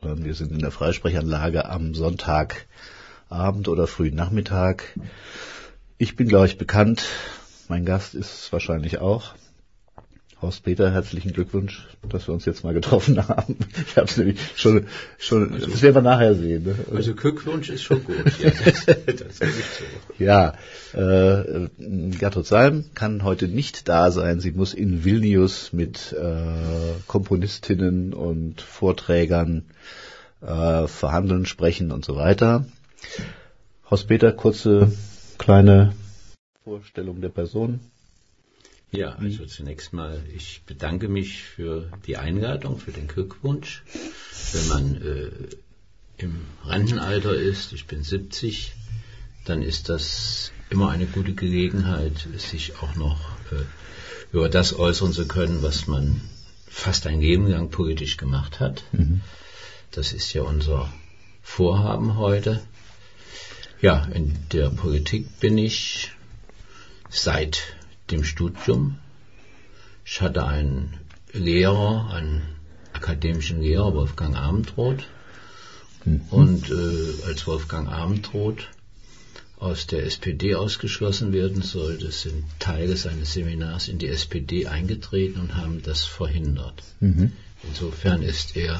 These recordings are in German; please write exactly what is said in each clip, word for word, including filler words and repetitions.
Wir sind in der Freisprechanlage am Sonntagabend oder frühen Nachmittag. Ich bin, glaube ich, bekannt. Mein Gast ist es wahrscheinlich auch. Horst Peter, herzlichen Glückwunsch, dass wir uns jetzt mal getroffen haben. Ich habe es nämlich schon, schon also, das werden wir nachher sehen. Ne? Also Glückwunsch ist schon gut. Ja, das, das ist so. Ja, äh, Gertrud Salm kann heute nicht da sein. Sie muss in Vilnius mit äh, Komponistinnen und Vorträgern äh, verhandeln, sprechen und so weiter. Horst Peter, kurze, kleine Vorstellung der Person. Ja, also zunächst mal, ich bedanke mich für die Einladung, für den Glückwunsch. Wenn man äh, im Rentenalter ist, ich bin siebzig, dann ist das immer eine gute Gelegenheit, sich auch noch äh, über das äußern zu können, was man fast ein Leben lang politisch gemacht hat. Mhm. Das ist ja unser Vorhaben heute. Ja, in der Politik bin ich seit dem Studium. Ich hatte einen Lehrer, einen akademischen Lehrer, Wolfgang Abendroth. Mhm. Und äh, als Wolfgang Abendroth aus der S P D ausgeschlossen werden sollte, sind Teile seines Seminars in die S P D eingetreten und haben das verhindert. Mhm. Insofern ist er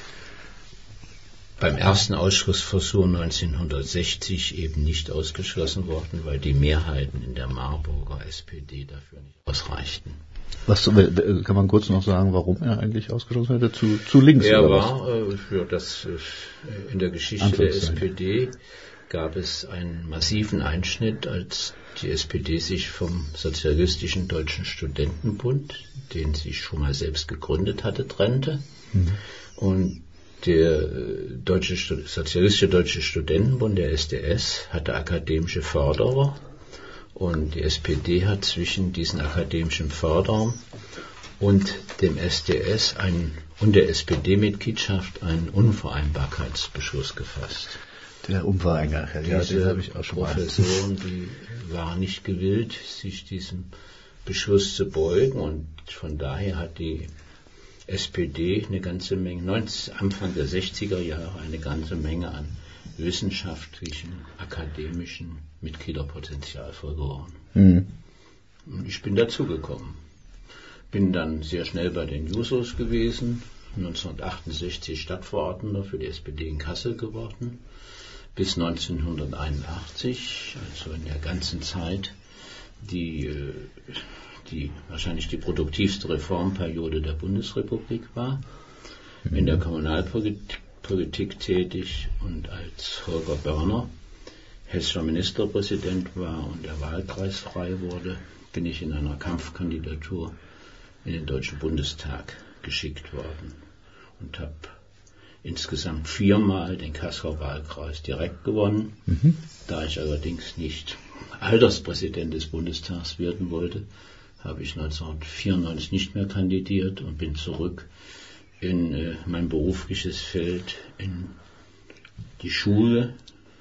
beim ersten Ausschlussversuch neunzehnhundertsechzig eben nicht ausgeschlossen worden, weil die Mehrheiten in der Marburger S P D dafür nicht ausreichten. Was kann man kurz noch sagen, warum er eigentlich ausgeschlossen wurde? Zu, zu links? Er oder war, äh, für das, äh, in der Geschichte der S P D gab es einen massiven Einschnitt, als die S P D sich vom Sozialistischen Deutschen Studentenbund, den sie schon mal selbst gegründet hatte, trennte. Mhm. Und der Deutsche, Sozialistische Deutsche Studentenbund, der S D S, hatte akademische Förderer und die S P D hat zwischen diesen akademischen Förderern und dem S D S einen, und der S P D-Mitgliedschaft einen Unvereinbarkeitsbeschluss gefasst. Der Unvereinbarkeit, ja, diese den habe ich auch schon mal. Professoren, die waren nicht gewillt, sich diesem Beschluss zu beugen, und von daher hat die S P D eine ganze Menge, neunzig, Anfang der sechziger Jahre eine ganze Menge an wissenschaftlichen, akademischen Mitgliederpotenzial verloren. Mhm. Und ich bin dazugekommen. Bin dann sehr schnell bei den Jusos gewesen, neunzehnhundertachtundsechzig Stadtverordneter für die S P D in Kassel geworden, bis neunzehnhunderteinundachtzig, also in der ganzen Zeit, die die wahrscheinlich die produktivste Reformperiode der Bundesrepublik war, mhm. in der Kommunalpolitik tätig, und als Holger Börner hessischer Ministerpräsident war und der Wahlkreis frei wurde, bin ich in einer Kampfkandidatur in den Deutschen Bundestag geschickt worden und habe insgesamt viermal den Kasseler Wahlkreis direkt gewonnen. Mhm. Da ich allerdings nicht Alterspräsident des Bundestags werden wollte, habe ich neunzehnhundertvierundneunzig nicht mehr kandidiert und bin zurück in äh, mein berufliches Feld, in die Schule,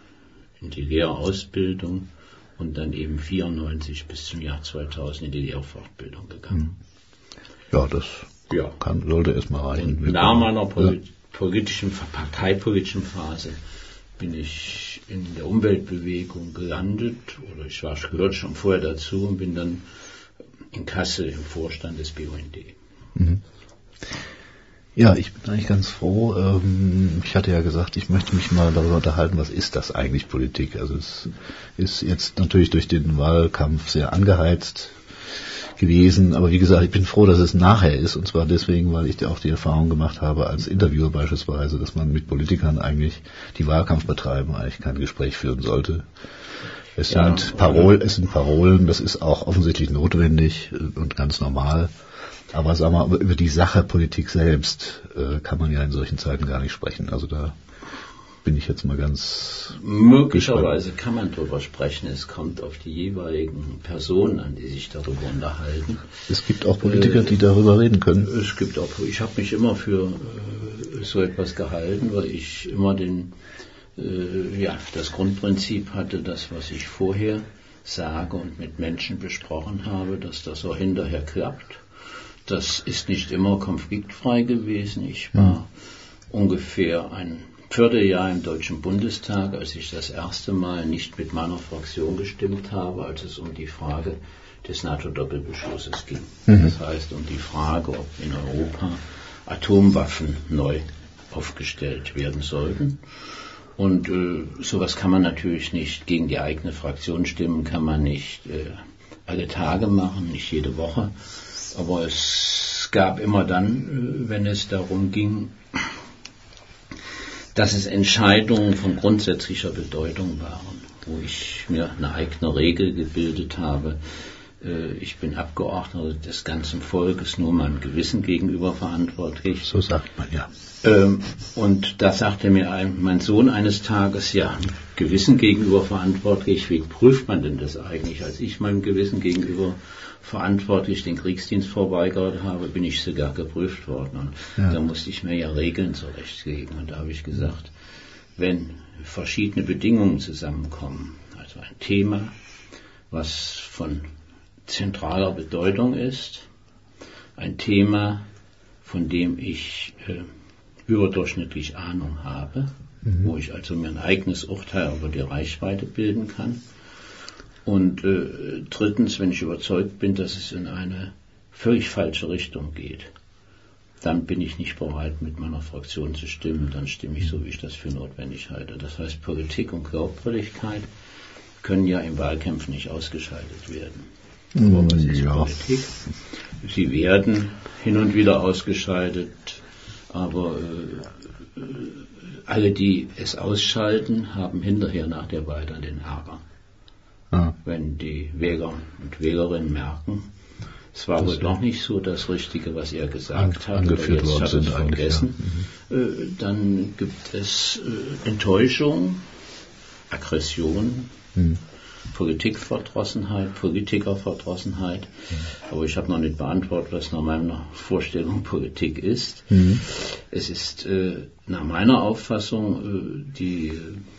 in die Lehrerausbildung und dann eben vierundneunzig bis zum Jahr zweitausend in die Lehrfortbildung gegangen. Ja, das ja. Kann, sollte erstmal reichen. Und nach meiner Poli- ja. politischen, parteipolitischen Phase bin ich in der Umweltbewegung gelandet, oder ich war, gehörte schon vorher dazu und bin dann in Kassel im Vorstand des B U N D. Mhm. Ja, ich bin eigentlich ganz froh. Ähm, ich hatte ja gesagt, ich möchte mich mal darüber unterhalten, was ist das eigentlich Politik? Also es ist jetzt natürlich durch den Wahlkampf sehr angeheizt gewesen, aber wie gesagt, ich bin froh, dass es nachher ist, und zwar deswegen, weil ich auch die Erfahrung gemacht habe als Interviewer beispielsweise, dass man mit Politikern eigentlich, die Wahlkampf betreiben, eigentlich kein Gespräch führen sollte. Es ja, sind Parolen, es sind Parolen, das ist auch offensichtlich notwendig und ganz normal. Aber sagen wir mal, über die Sache Politik selbst äh, kann man ja in solchen Zeiten gar nicht sprechen. Also da bin ich jetzt mal ganz möglicherweise gespannt. Kann man darüber sprechen. Es kommt auf die jeweiligen Personen an, die sich darüber unterhalten. Es gibt auch Politiker, äh, die darüber reden können. Es gibt auch. Ich habe mich immer für äh, so etwas gehalten, weil ich immer den ja, das Grundprinzip hatte, das, was ich vorher sage und mit Menschen besprochen habe, dass das auch hinterher klappt. Das ist nicht immer konfliktfrei gewesen. Ich war ungefähr ein Vierteljahr im Deutschen Bundestag, als ich das erste Mal nicht mit meiner Fraktion gestimmt habe, als es um die Frage des NATO-Doppelbeschlusses ging. Mhm. Das heißt, um die Frage, ob in Europa Atomwaffen neu aufgestellt werden sollten. Und äh, sowas kann man natürlich nicht gegen die eigene Fraktion stimmen, kann man nicht äh, alle Tage machen, nicht jede Woche. Aber es gab immer dann, äh, wenn es darum ging, dass es Entscheidungen von grundsätzlicher Bedeutung waren, wo ich mir eine eigene Regel gebildet habe. Ich bin Abgeordneter des ganzen Volkes, nur meinem Gewissen gegenüber verantwortlich. So sagt man, ja. Und da sagte mir ein, mein Sohn eines Tages, ja, Gewissen gegenüber verantwortlich, wie prüft man denn das eigentlich? Als ich meinem Gewissen gegenüber verantwortlich den Kriegsdienst verweigert habe, bin ich sogar geprüft worden. Und ja. Da musste ich mir ja Regeln zurechtlegen. Und da habe ich gesagt, wenn verschiedene Bedingungen zusammenkommen, also ein Thema, was von zentraler Bedeutung ist, ein Thema, von dem ich äh, überdurchschnittlich Ahnung habe, mhm. wo ich also mir ein eigenes Urteil über die Reichweite bilden kann. Und äh, drittens, wenn ich überzeugt bin, dass es in eine völlig falsche Richtung geht, dann bin ich nicht bereit, mit meiner Fraktion zu stimmen, dann stimme ich so, wie ich das für notwendig halte. Das heißt, Politik und Glaubwürdigkeit können ja im Wahlkampf nicht ausgeschaltet werden. Aber was ist ja. Politik? Sie werden hin und wieder ausgeschaltet, aber äh, alle, die es ausschalten, haben hinterher nach der Wahl dann den Ärger. Ja. Wenn die Wähler und Wählerinnen merken, es war das wohl doch nicht so das Richtige, was er gesagt hat, oder jetzt hat er es vergessen, ja. mhm. äh, dann gibt es äh, Enttäuschung, Aggression, mhm. Politikverdrossenheit, Politikerverdrossenheit. Mhm. Aber ich habe noch nicht beantwortet, was nach meiner Vorstellung Politik ist. Mhm. Es ist äh, nach meiner Auffassung äh, die,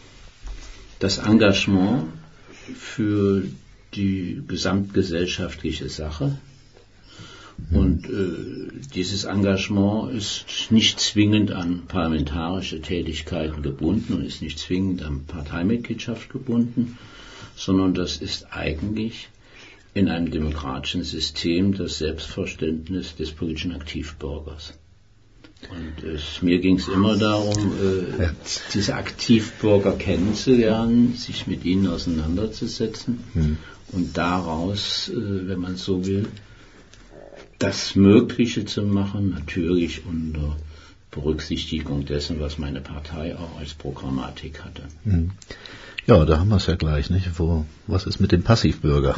das Engagement für die gesamtgesellschaftliche Sache. Mhm. Und äh, dieses Engagement ist nicht zwingend an parlamentarische Tätigkeiten gebunden und ist nicht zwingend an Parteimitgliedschaft gebunden, sondern das ist eigentlich in einem demokratischen System das Selbstverständnis des politischen Aktivbürgers. Und es, mir ging es immer darum, äh, ja. diese Aktivbürger kennenzulernen, sich mit ihnen auseinanderzusetzen mhm. und daraus, äh, wenn man so will, das Mögliche zu machen, natürlich unter Berücksichtigung dessen, was meine Partei auch als Programmatik hatte. Mhm. Ja, da haben wir es ja gleich, nicht? Wo, was ist mit dem Passivbürger?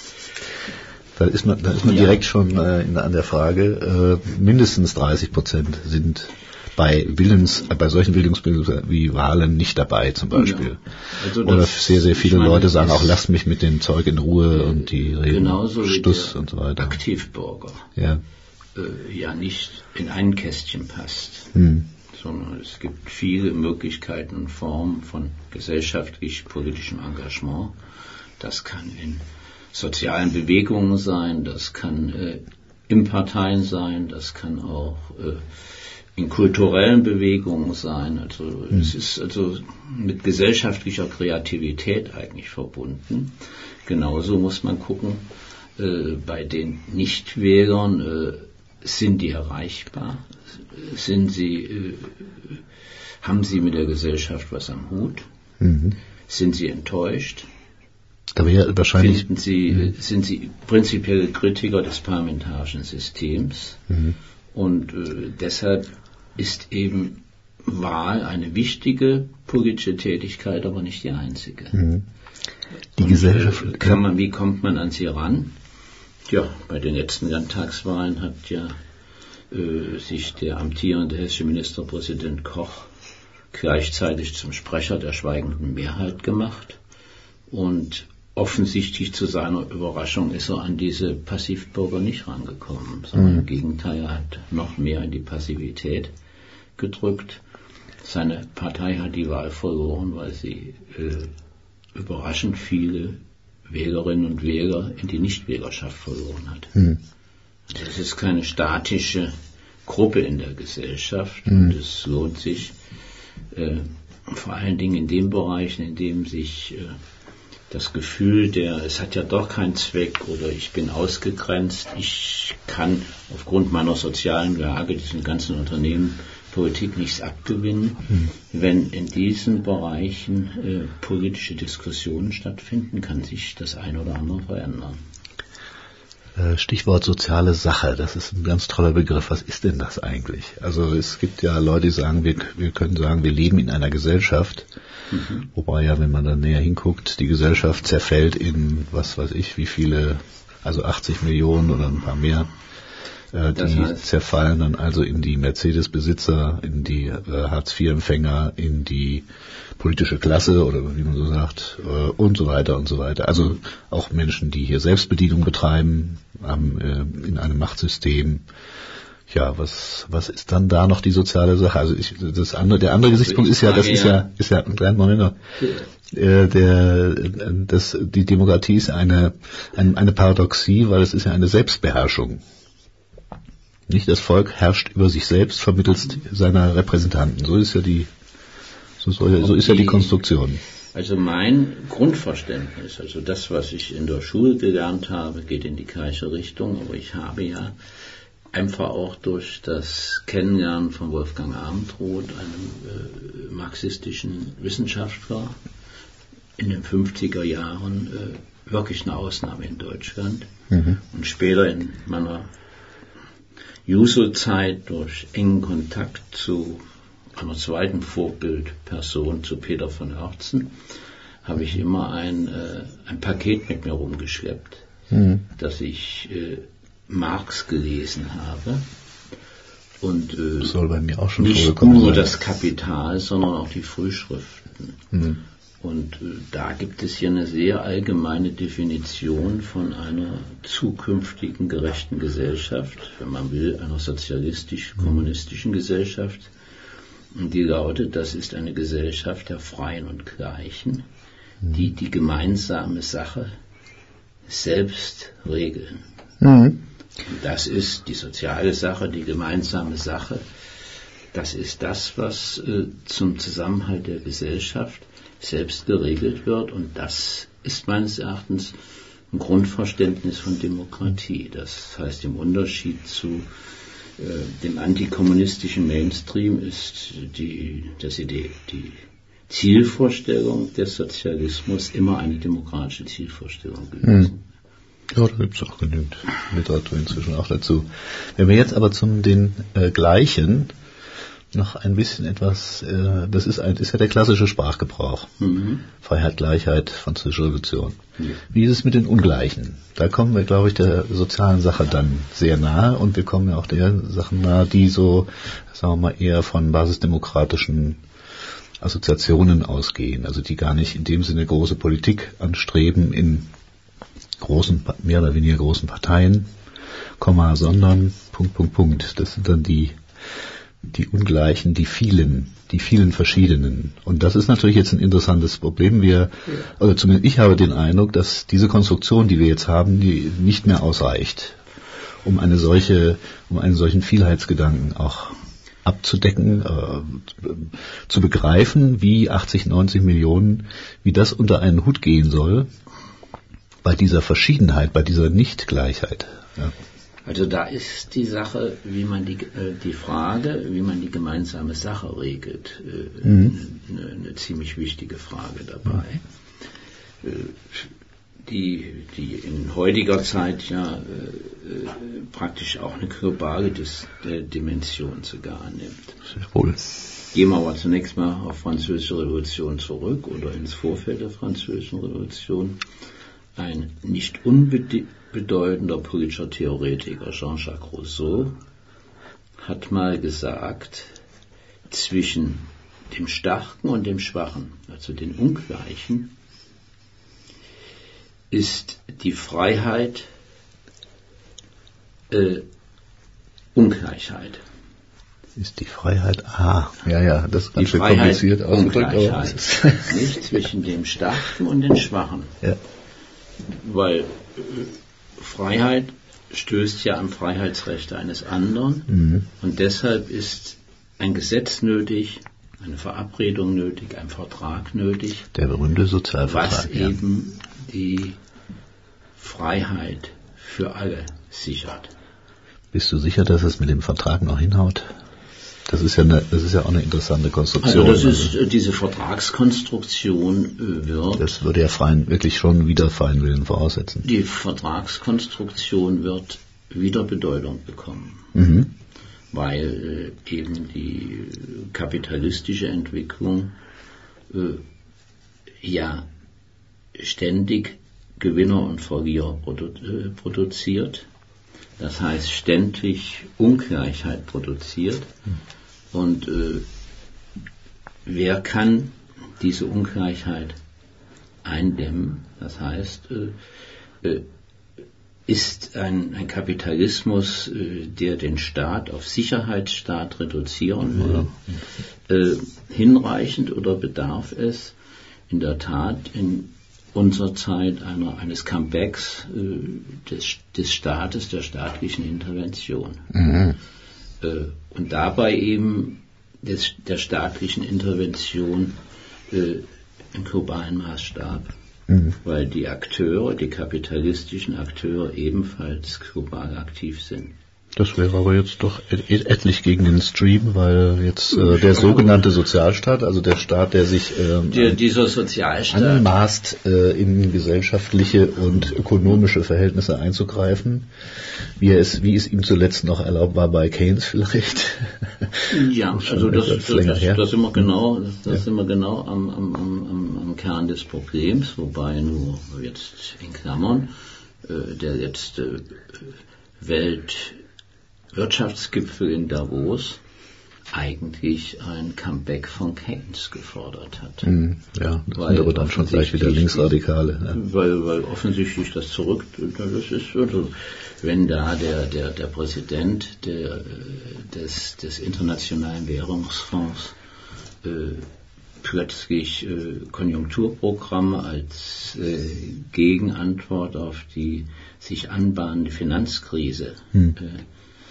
Da ist man, da ist man ja. direkt schon äh, in, an der Frage, äh, mindestens dreißig Prozent sind bei Willens, äh, bei solchen Bildungsbildungen wie Wahlen nicht dabei, zum Beispiel. Ja. Also Oder sehr, sehr viele meine, Leute sagen auch, lasst mich mit dem Zeug in Ruhe und die reden Stuss und so weiter. Aktivbürger ja. Äh, ja nicht in ein Kästchen passt. Hm. Sondern es gibt viele Möglichkeiten und Formen von gesellschaftlich-politischem Engagement. Das kann in sozialen Bewegungen sein, das kann äh, in Parteien sein, das kann auch äh, in kulturellen Bewegungen sein. Also mhm. es ist also mit gesellschaftlicher Kreativität eigentlich verbunden. Genauso muss man gucken, äh, bei den Nichtwählern, äh, sind die erreichbar? Sind sie, äh, haben sie mit der Gesellschaft was am Hut? Mhm. Sind sie enttäuscht? Da wäre wahrscheinlich Finden sie, mhm. sind sie prinzipielle Kritiker des parlamentarischen Systems? Mhm. Und äh, deshalb ist eben Wahl eine wichtige politische Tätigkeit, aber nicht die einzige. Mhm. Die Und, Gesellschaft äh, kann man, wie kommt man an sie ran? Ja, bei den letzten Landtagswahlen hat ja äh, sich der amtierende hessische Ministerpräsident Koch gleichzeitig zum Sprecher der schweigenden Mehrheit gemacht. Und offensichtlich zu seiner Überraschung ist er an diese Passivbürger nicht rangekommen, sondern mhm. im Gegenteil, er hat noch mehr in die Passivität gedrückt. Seine Partei hat die Wahl verloren, weil sie äh, überraschend viele Wählerinnen und Wähler in die Nichtwählerschaft verloren hat. Mhm. Das ist keine statische Gruppe in der Gesellschaft. Mhm. Und es lohnt sich, äh, vor allen Dingen in den Bereichen, in dem sich äh, das Gefühl der, es hat ja doch keinen Zweck oder ich bin ausgegrenzt, ich kann aufgrund meiner sozialen Lage diesen ganzen Unternehmen Politik nichts abgewinnen, mhm. wenn in diesen Bereichen äh, politische Diskussionen stattfinden, kann sich das eine oder andere verändern. Stichwort soziale Sache, das ist ein ganz toller Begriff. Was ist denn das eigentlich? Also es gibt ja Leute, die sagen, wir, wir können sagen, wir leben in einer Gesellschaft, mhm. wobei ja, wenn man dann näher hinguckt, die Gesellschaft zerfällt in, was weiß ich, wie viele, also achtzig Millionen oder ein paar mehr, äh, die heißt, zerfallen dann also in die Mercedes-Besitzer, in die äh, Hartz vier Empfänger, in die politische Klasse oder wie man so sagt äh, und so weiter und so weiter. Also auch Menschen, die hier Selbstbedienung betreiben am, äh, in einem Machtsystem. Ja, was was ist dann da noch die soziale Sache? Also ich, das andere, der andere Gesichtspunkt ist ja, das ist ja ist ja ein kleiner Moment noch. Äh, der das die Demokratie ist eine, eine eine Paradoxie, weil es ist ja eine Selbstbeherrschung. Nicht das Volk herrscht über sich selbst vermittels seiner Repräsentanten. So ist ja die So, so, so ist ja die Konstruktion. Also mein Grundverständnis, also das, was ich in der Schule gelernt habe, geht in die gleiche Richtung, aber ich habe ja einfach auch durch das Kennenlernen von Wolfgang Abendroth, einem äh, marxistischen Wissenschaftler, in den fünfziger Jahren äh, wirklich eine Ausnahme in Deutschland mhm. und später in meiner Juso-Zeit durch engen Kontakt zu einer zweiten Vorbildperson, zu Peter von Oertzen, habe ich immer ein, äh, ein Paket mit mir rumgeschleppt, mhm. dass ich äh, Marx gelesen habe und äh, das soll bei mir auch schon nicht nur sein. Das Kapital, sondern auch die Frühschriften. Mhm. Und äh, da gibt es hier eine sehr allgemeine Definition von einer zukünftigen gerechten Gesellschaft, wenn man will, einer sozialistisch-kommunistischen Gesellschaft. Und die lautet, das ist eine Gesellschaft der Freien und Gleichen, die die gemeinsame Sache selbst regeln. Mhm. Das ist die soziale Sache, die gemeinsame Sache. Das ist das, was äh, zum Zusammenhalt der Gesellschaft selbst geregelt wird. Und das ist meines Erachtens ein Grundverständnis von Demokratie. Das heißt, im Unterschied zu dem antikommunistischen Mainstream ist die, das Idee, die Zielvorstellung des Sozialismus immer eine demokratische Zielvorstellung gewesen. Ja, da gibt es auch genügend Literatur inzwischen auch dazu. Wenn wir jetzt aber zum den äh, Gleichen noch ein bisschen etwas, äh, das ist, ein, ist ja der klassische Sprachgebrauch. Mhm. Freiheit, Gleichheit, Französische Revolution. Mhm. Wie ist es mit den Ungleichen? Da kommen wir, glaube ich, der sozialen Sache dann sehr nahe und wir kommen ja auch der Sachen nahe, die so, sagen wir mal, eher von basisdemokratischen Assoziationen ausgehen, also die gar nicht in dem Sinne große Politik anstreben in großen, mehr oder weniger großen Parteien, Komma, sondern Punkt, Punkt, Punkt. Das sind dann die die Ungleichen, die vielen, die vielen verschiedenen. Und das ist natürlich jetzt ein interessantes Problem. Wir, oder zumindest ich habe den Eindruck, dass diese Konstruktion, die wir jetzt haben, die nicht mehr ausreicht, um eine solche, um einen solchen Vielheitsgedanken auch abzudecken, äh, zu begreifen, wie achtzig, neunzig Millionen, wie das unter einen Hut gehen soll, bei dieser Verschiedenheit, bei dieser Nichtgleichheit. Ja. Also da ist die Sache, wie man die, äh, die Frage, wie man die gemeinsame Sache regelt, äh, mhm. eine, eine ziemlich wichtige Frage dabei. Mhm. Äh, die, die in heutiger Zeit ja äh, praktisch auch eine globale Dis- äh, Dimension sogar annimmt. Sehr wohl. Gehen wir aber zunächst mal auf Französische Revolution zurück oder ins Vorfeld der Französischen Revolution. Ein nicht unbedeutender politischer Theoretiker, Jean-Jacques Rousseau, hat mal gesagt, zwischen dem Starken und dem Schwachen, also den Ungleichen, ist die Freiheit äh, Ungleichheit. Ist die Freiheit, ah, ja, ja, das ist ganz schön kompliziert ausgedrückt. Nicht zwischen dem Starken und dem Schwachen. Ja. Weil äh, Freiheit stößt ja an Freiheitsrechte eines anderen. Mhm. Und deshalb ist ein Gesetz nötig, eine Verabredung nötig, ein Vertrag nötig. Der berühmte Sozialvertrag. Was ja. eben die Freiheit für alle sichert. Bist du sicher, dass es mit dem Vertrag noch hinhaut? Das ist ja eine, das ist ja auch eine interessante Konstruktion. Also das ist, also diese Vertragskonstruktion äh, wird... Das würde ja freien, wirklich schon wieder freien Willen voraussetzen. Die Vertragskonstruktion wird wieder Bedeutung bekommen. Mhm. Weil äh, eben die kapitalistische Entwicklung äh, ja ständig Gewinner und Verlierer produ- äh, produziert. Das heißt, ständig Ungleichheit produziert. Mhm. Und äh, wer kann diese Ungleichheit eindämmen? Das heißt, äh, äh, ist ein, ein Kapitalismus, äh, der den Staat auf Sicherheitsstaat reduzieren will, ja. äh, hinreichend oder bedarf es in der Tat in unserer Zeit einer, eines Comebacks äh, des, des Staates, der staatlichen Intervention? Mhm. Und dabei eben des, der staatlichen Intervention äh, im globalen Maßstab, mhm. weil die Akteure, die kapitalistischen Akteure ebenfalls global aktiv sind. Das wäre aber jetzt doch et- etlich gegen den Stream, weil jetzt äh, der sogenannte Sozialstaat, also der Staat, der sich ähm, der, dieser Sozialstaat anmaßt, äh, in gesellschaftliche und ökonomische Verhältnisse einzugreifen, wie, er es, wie es ihm zuletzt noch erlaubt war bei Keynes vielleicht. Ja, also das, das, das, das sind wir genau, das, das ja. sind wir genau am, am, am, am Kern des Problems, wobei nur jetzt in Klammern äh, der letzte Welt Wirtschaftsgipfel in Davos eigentlich ein Comeback von Keynes gefordert hat. Mm, ja, das weil sind aber dann schon gleich wieder Linksradikale. Ja. Weil, weil offensichtlich das zurück, das ist, also, wenn da der, der, der Präsident der, des, des Internationalen Währungsfonds äh, plötzlich äh, Konjunkturprogramme als äh, Gegenantwort auf die sich anbahnende Finanzkrise hm. äh,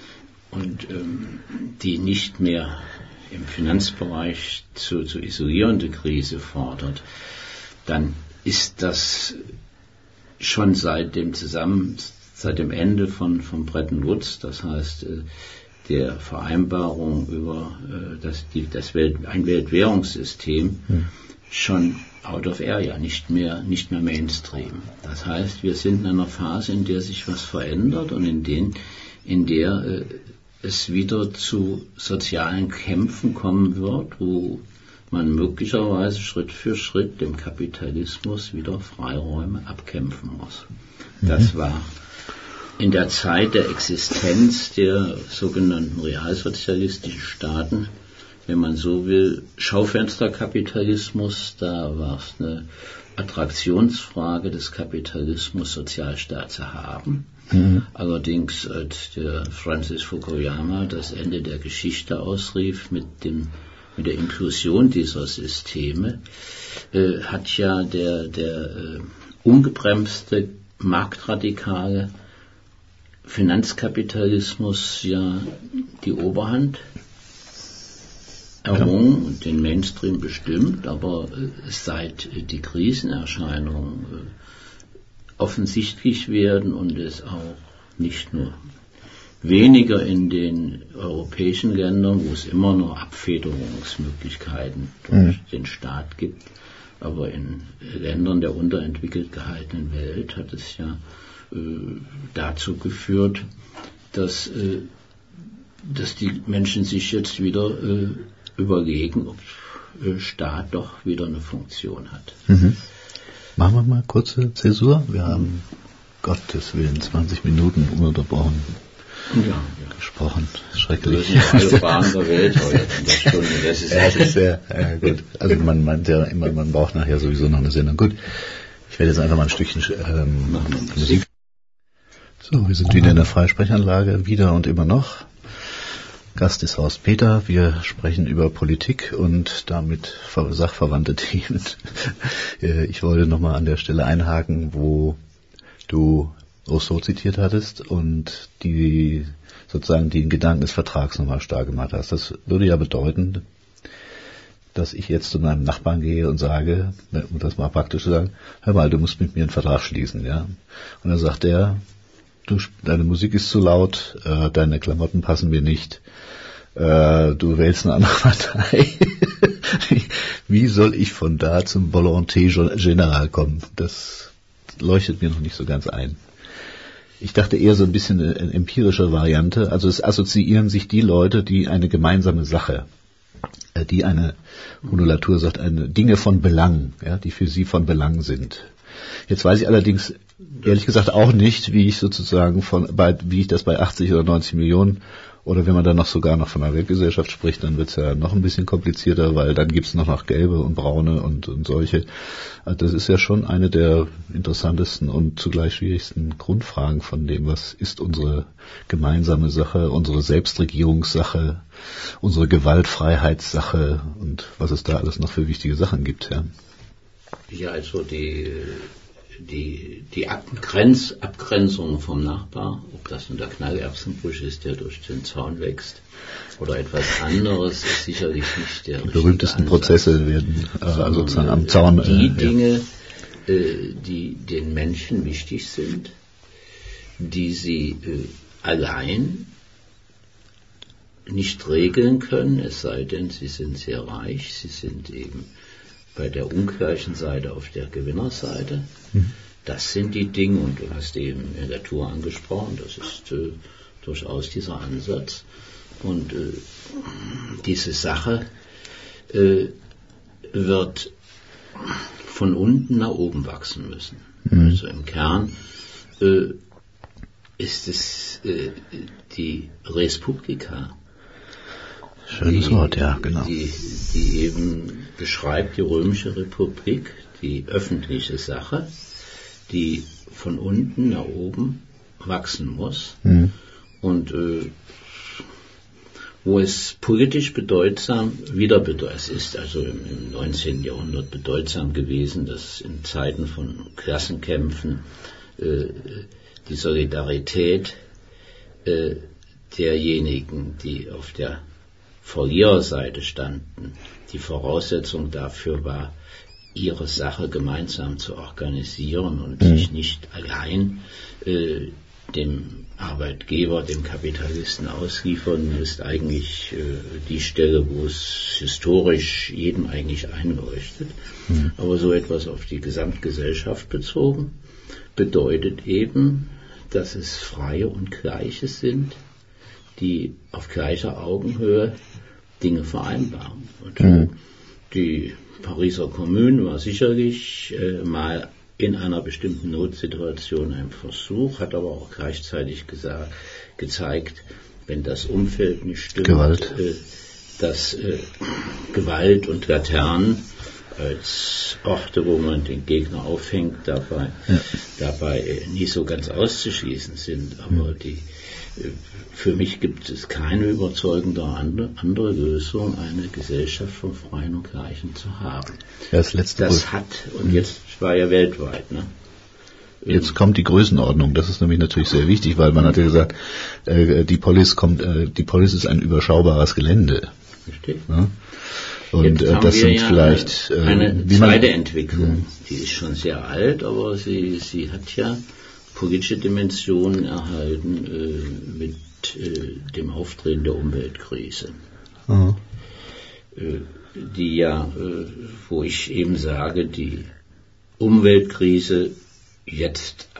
und ähm, die nicht mehr im Finanzbereich zu, zu isolierende Krise fordert, dann ist das schon seit dem Zusammen, seit dem Ende von, von Bretton Woods, das heißt äh, der Vereinbarung über äh, das, die, das Welt, ein Weltwährungssystem, hm. schon out of area, nicht mehr, nicht mehr Mainstream. Das heißt, wir sind in einer Phase, in der sich was verändert und in, den, in der äh, es wieder zu sozialen Kämpfen kommen wird, wo man möglicherweise Schritt für Schritt dem Kapitalismus wieder Freiräume abkämpfen muss. Mhm. Das war in der Zeit der Existenz der sogenannten realsozialistischen Staaten, wenn man so will, Schaufensterkapitalismus, da war es eine Attraktionsfrage des Kapitalismus, Sozialstaat zu haben. Mhm. Allerdings, als der Francis Fukuyama das Ende der Geschichte ausrief mit dem mit der Inklusion dieser Systeme, äh, hat ja der, der äh, ungebremste, marktradikale Finanzkapitalismus ja die Oberhand errungen und den Mainstream bestimmt, aber äh, seit äh, die Krisenerscheinungen äh, offensichtlich werden und es auch nicht nur weniger in den europäischen Ländern, wo es immer noch Abfederungsmöglichkeiten durch mhm. den Staat gibt, aber in Ländern der unterentwickelt gehaltenen Welt hat es ja äh, dazu geführt, dass, äh, dass die Menschen sich jetzt wieder äh, überlegen, ob äh, Staat doch wieder eine Funktion hat. Mhm. Machen wir mal kurze Zäsur. Wir haben, Gottes Willen, zwanzig Minuten ununterbrochen ja, ja. gesprochen. Schrecklich. Das sind alle Fragen der Welt heute in der Stunde. Das ist, das ist sehr, ja, gut. Also man meint ja immer, man braucht nachher sowieso noch eine Sendung. Gut, ich werde jetzt einfach mal ein Stückchen ähm, Musik. So, wir sind wieder in der Freisprechanlage, wieder und immer noch. Gast ist Horst Peter. Wir sprechen über Politik und damit sachverwandte Themen. Ich wollte nochmal an der Stelle einhaken, wo du Rousseau zitiert hattest und die sozusagen den Gedanken des Vertrags nochmal stark gemacht hast. Das würde ja bedeuten, dass ich jetzt zu meinem Nachbarn gehe und sage, um das mal praktisch zu sagen, hör mal, du musst mit mir einen Vertrag schließen, ja. Und dann sagt er, du, deine Musik ist zu laut, äh, deine Klamotten passen mir nicht, äh, du wählst eine andere Partei. Wie soll ich von da zum Volonté Générale kommen? Das leuchtet mir noch nicht so ganz ein. Ich dachte eher so ein bisschen eine empirische Variante. Also es assoziieren sich die Leute, die eine gemeinsame Sache, die eine, Hunolatur sagt, eine Dinge von Belang, ja, die für sie von Belang sind. Jetzt weiß ich allerdings ehrlich gesagt auch nicht, wie ich sozusagen von, bei, wie ich das bei achtzig oder neunzig Millionen oder wenn man dann noch sogar noch von einer Weltgesellschaft spricht, dann wird es ja noch ein bisschen komplizierter, weil dann gibt es noch, noch gelbe und braune und, und solche. Also das ist ja schon eine der interessantesten und zugleich schwierigsten Grundfragen von dem, was ist unsere gemeinsame Sache, unsere Selbstregierungssache, unsere Gewaltfreiheitssache und was es da alles noch für wichtige Sachen gibt. Ja, ja also die... Die, die Abgrenz, Abgrenzung vom Nachbar, ob das nun der Knallerbsenbusch ist, der durch den Zaun wächst, oder etwas anderes, ist sicherlich nicht der die berühmtesten Ansatz. Prozesse werden äh, sozusagen am Zaun. Die äh, Dinge, ja. äh, die den Menschen wichtig sind, die sie äh, allein nicht regeln können, es sei denn, sie sind sehr reich, sie sind eben bei der ungleichen Seite auf der Gewinnerseite. Mhm. Das sind die Dinge, und du hast eben in der Tour angesprochen, das ist äh, durchaus dieser Ansatz. Und äh, diese Sache äh, wird von unten nach oben wachsen müssen. Mhm. Also im Kern äh, ist es äh, die Res Publica. Schönes die, Wort, ja, genau. Die, die eben beschreibt die Römische Republik, die öffentliche Sache, die von unten nach oben wachsen muss. Mhm. Und äh, wo es politisch bedeutsam, wieder bedeutsam, es ist also im, im neunzehnten Jahrhundert bedeutsam gewesen, dass in Zeiten von Klassenkämpfen äh, die Solidarität äh, derjenigen, die auf der Verliererseite standen, die Voraussetzung dafür war, ihre Sache gemeinsam zu organisieren und mhm. sich nicht allein äh, dem Arbeitgeber, dem Kapitalisten ausliefern, ist eigentlich äh, die Stelle, wo es historisch jedem eigentlich einleuchtet. Mhm. Aber so etwas auf die Gesamtgesellschaft bezogen bedeutet eben, dass es Freie und Gleiche sind, die auf gleicher Augenhöhe Dinge vereinbaren. Und mhm. die Pariser Kommune war sicherlich äh, mal in einer bestimmten Notsituation ein Versuch, hat aber auch gleichzeitig gesagt, gezeigt, wenn das Umfeld nicht stimmt, Gewalt. Äh, dass äh, Gewalt und Laternen als Orte, wo man den Gegner aufhängt, dabei, ja. dabei äh, nicht so ganz auszuschließen sind. Aber mhm. die Für mich gibt es keine überzeugende andere, andere Lösung, eine Gesellschaft von Freien und Gleichen zu haben. Ja, das letzte das Buch. hat, und jetzt war ja weltweit, ne? Jetzt kommt die Größenordnung, das ist nämlich natürlich sehr wichtig, weil man hat ja gesagt, äh, die Polis kommt, äh, die Polis ist ein überschaubares Gelände. Richtig. Ja? Und äh, das sind ja vielleicht äh, eine zweite man, Entwicklung, mh. die ist schon sehr alt, aber sie, sie hat ja politische Dimensionen erhalten äh, mit äh, dem Auftreten der Umweltkrise, mhm. äh, die ja, äh, wo ich eben sage, die Umweltkrise jetzt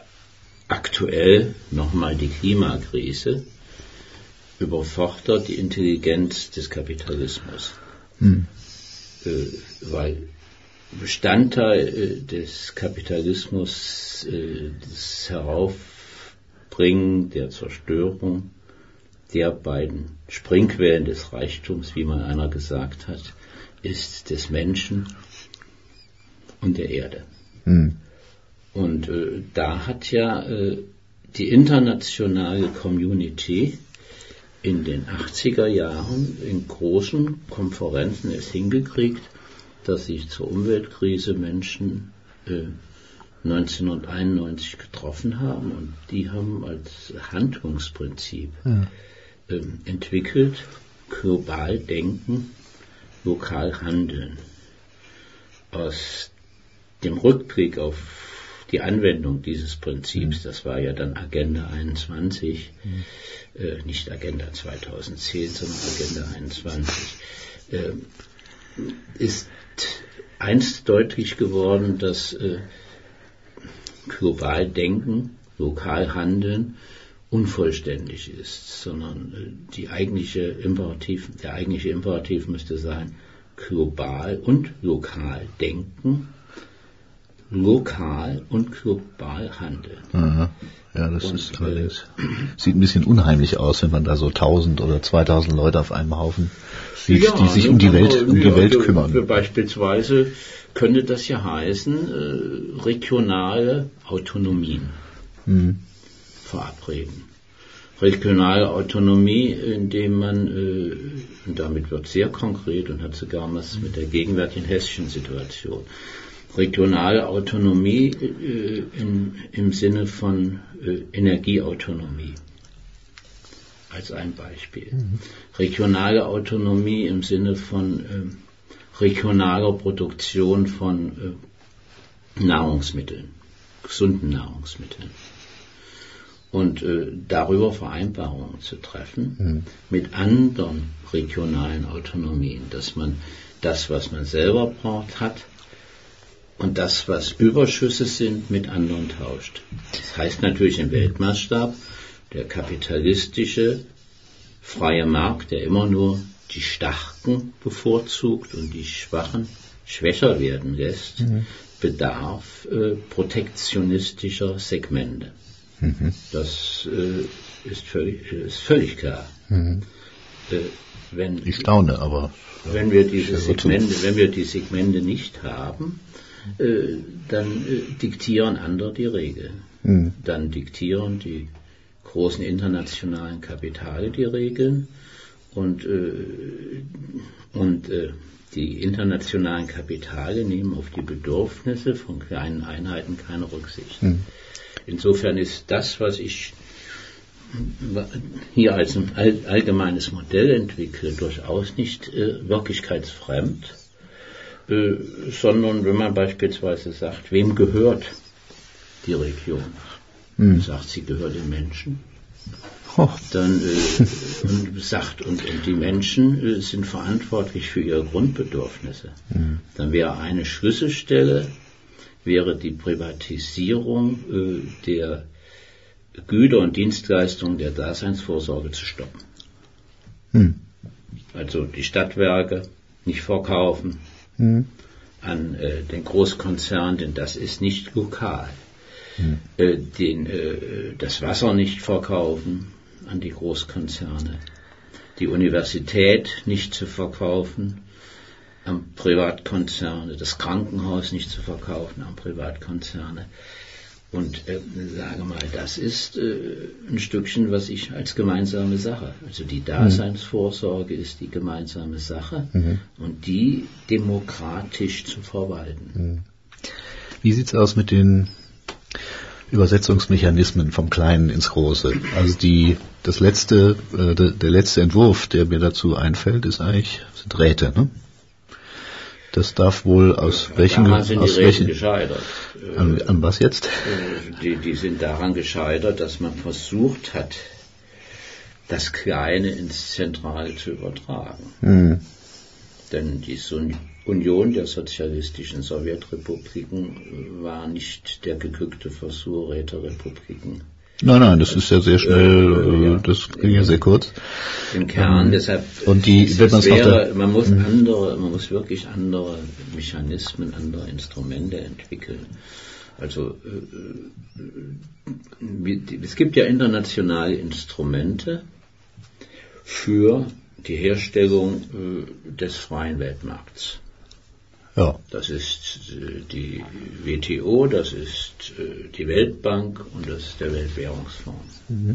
aktuell nochmal die Klimakrise überfordert die Intelligenz des Kapitalismus, mhm. äh, weil Bestandteil äh, des Kapitalismus, äh, das Heraufbringen der Zerstörung der beiden Springquellen des Reichtums, wie mal einer gesagt hat, ist des Menschen und der Erde. Mhm. Und äh, da hat ja äh, die internationale Community in den achtziger Jahren in großen Konferenzen es hingekriegt, dass sich zur Umweltkrise Menschen äh, neunzehnhunderteinundneunzig getroffen haben, und die haben als Handlungsprinzip ja. ähm, entwickelt: global denken, lokal handeln. Aus dem Rückblick auf die Anwendung dieses Prinzips, das war ja dann Agenda einundzwanzig, mhm. äh, nicht Agenda zweitausendzehn, sondern Agenda einundzwanzig, äh, ist einst deutlich geworden, dass äh, global denken, lokal handeln unvollständig ist, sondern äh, die eigentliche Imperativ, der eigentliche Imperativ müsste sein: global und lokal denken, lokal und global handeln. Aha. Ja, das und, ist allerdings, äh, sieht ein bisschen unheimlich aus, wenn man da so tausend oder zweitausend Leute auf einem Haufen sieht, ja, die sich um die Welt, um die ja, Welt kümmern. Für beispielsweise könnte das ja heißen, äh, regionale Autonomien hm. verabreden. Regionale Autonomie, indem man, äh, und damit wird sehr konkret und hat sogar was mit der gegenwärtigen hessischen Situation, regionale Autonomie äh, in, im Sinne von äh, Energieautonomie als ein Beispiel. Mhm. Regionale Autonomie im Sinne von äh, regionaler Produktion von äh, Nahrungsmitteln, gesunden Nahrungsmitteln. Und äh, darüber Vereinbarungen zu treffen mhm. mit anderen regionalen Autonomien, dass man das, was man selber braucht, hat, und das, was Überschüsse sind, mit anderen tauscht. Das heißt natürlich im Weltmaßstab, der kapitalistische freie Markt, der immer nur die Starken bevorzugt und die Schwachen schwächer werden lässt, mhm. bedarf äh, protektionistischer Segmente. Mhm. Das äh, ist, völlig, ist völlig klar. Mhm. Äh, wenn, ich staune, aber wenn wir diese Segmente, wenn wir die Segmente nicht haben, äh, dann äh, diktieren andere die Regeln. Mhm. Dann diktieren die großen internationalen Kapitale die Regeln, und, äh, und äh, die internationalen Kapitale nehmen auf die Bedürfnisse von kleinen Einheiten keine Rücksicht. Mhm. Insofern ist das, was ich hier als ein allgemeines Modell entwickle, durchaus nicht äh, wirklichkeitsfremd, äh, sondern wenn man beispielsweise sagt, wem gehört die Region? Hm. Sagt, sie gehört den Menschen. Oh. Dann äh, und sagt, und, und die Menschen äh, sind verantwortlich für ihre Grundbedürfnisse. Hm. Dann wäre eine Schlüsselstelle, wäre die Privatisierung äh, der Güter und Dienstleistungen der Daseinsvorsorge zu stoppen. Hm. Also die Stadtwerke nicht verkaufen hm. an äh, den Großkonzern, denn das ist nicht lokal. Hm. Äh, den, äh, das Wasser nicht verkaufen an die Großkonzerne. Die Universität nicht zu verkaufen an Privatkonzerne. Das Krankenhaus nicht zu verkaufen an Privatkonzerne. Und äh, sage mal, das ist äh, ein Stückchen, was ich als gemeinsame Sache, also die Daseinsvorsorge mhm. ist die gemeinsame Sache mhm. und die demokratisch zu verwalten. Mhm. Wie sieht's aus mit den Übersetzungsmechanismen vom Kleinen ins Große? Also die, das letzte, äh, der, der letzte Entwurf, der mir dazu einfällt, ist eigentlich sind Räte, ne? Das darf wohl aus welchen daran sind aus die welchen gescheitert. An, an was jetzt? Die, die sind daran gescheitert, dass man versucht hat, das Kleine ins Zentrale zu übertragen. Hm. Denn die Union der sozialistischen Sowjetrepubliken war nicht der geglückte Versuch, Räterepubliken. Nein, nein, das ist ja sehr schnell, äh, ja, das ging ja sehr kurz. Im Kern, ähm, deshalb, und die, wenn man wäre, man muss mh. andere, man muss wirklich andere Mechanismen, andere Instrumente entwickeln. Also, äh, es gibt ja internationale Instrumente für die Herstellung äh, des freien Weltmarkts. Ja. Das ist äh, die W T O, das ist äh, die Weltbank und das ist der Weltwährungsfonds. Mhm.